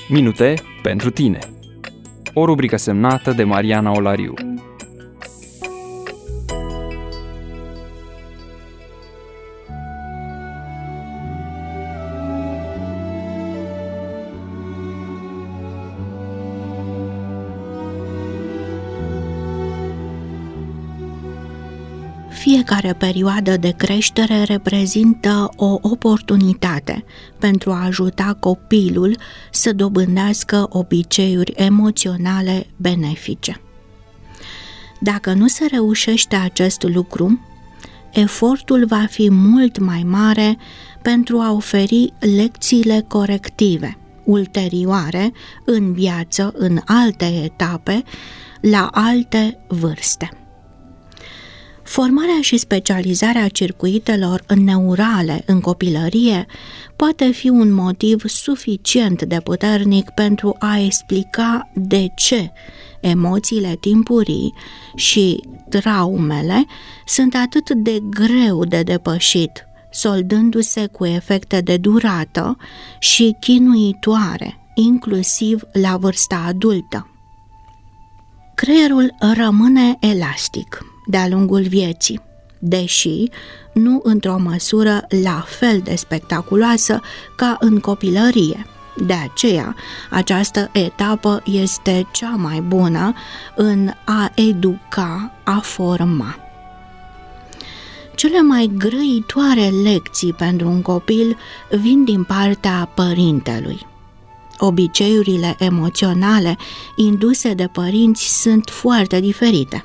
Minute pentru tine. O rubrică semnată de Mariana Olariu. Fiecare perioadă de creștere reprezintă o oportunitate pentru a ajuta copilul să dobândească obiceiuri emoționale benefice. Dacă nu se reușește acest lucru, efortul va fi mult mai mare pentru a oferi lecțiile corective, ulterioare, în viață, în alte etape, la alte vârste. Formarea și specializarea circuitelor neurale în copilărie poate fi un motiv suficient de puternic pentru a explica de ce emoțiile timpurii și traumele sunt atât de greu de depășit, soldându-se cu efecte de durată și chinuitoare, inclusiv la vârsta adultă. Creierul rămâne elastic de-a lungul vieții, deși nu într-o măsură la fel de spectaculoasă ca în copilărie. De aceea, această etapă este cea mai bună în a educa, a forma. Cele mai grăitoare lecții pentru un copil vin din partea părintelui. Obiceiurile emoționale induse de părinți sunt foarte diferite.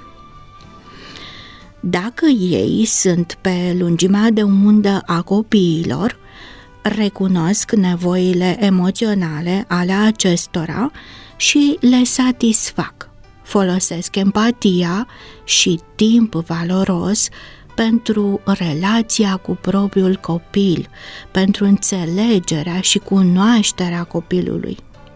Dacă ei sunt pe lungimea de undă a copiilor, recunosc nevoile emoționale ale acestora și le satisfac. Folosesc empatia și timp valoros pentru relația cu propriul copil, pentru înțelegerea și cunoașterea copilului.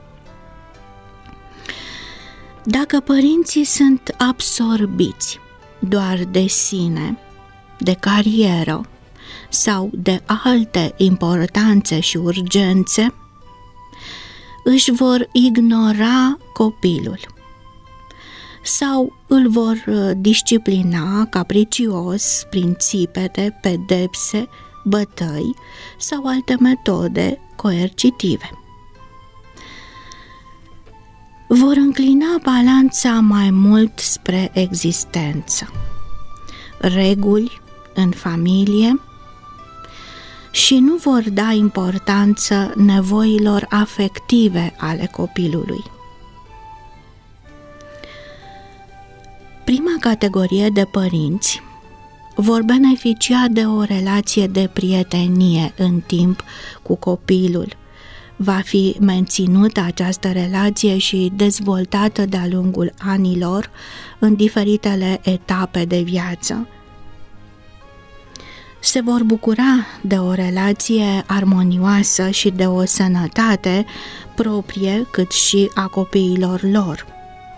Dacă părinții sunt absorbiți doar de sine, de carieră sau de alte importanțe și urgențe, își vor ignora copilul sau îl vor disciplina capricios prin țipete, pedepse, bătăi sau alte metode coercitive. Vor înclina balanța mai mult spre existență, reguli în familie și nu vor da importanță nevoilor afective ale copilului. Prima categorie de părinți vor beneficia de o relație de prietenie în timp cu copilul. Va fi menținută această relație și dezvoltată de-a lungul anilor în diferitele etape de viață. Se vor bucura de o relație armonioasă și de o sănătate proprie cât și a copiilor lor.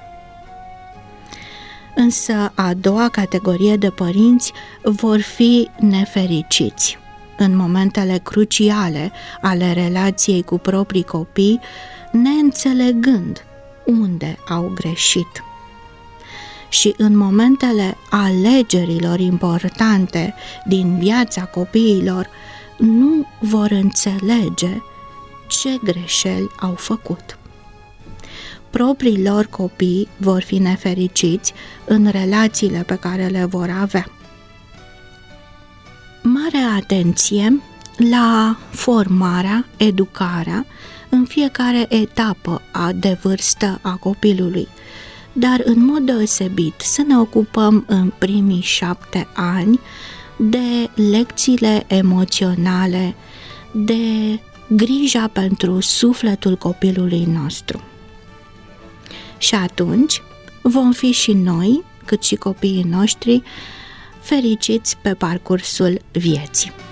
Însă a doua categorie de părinți vor fi nefericiți în momentele cruciale ale relației cu proprii copii, neînțelegând unde au greșit. Și în momentele alegerilor importante din viața copiilor, nu vor înțelege ce greșeli au făcut. Proprii lor copii vor fi nefericiți în relațiile pe care le vor avea. Mare atenție la formarea, educarea în fiecare etapă de vârstă a copilului, dar în mod deosebit să ne ocupăm în primii 7 ani de lecțiile emoționale, de grija pentru sufletul copilului nostru. Și atunci vom fi și noi, cât și copiii noștri, fericiți pe parcursul vieții.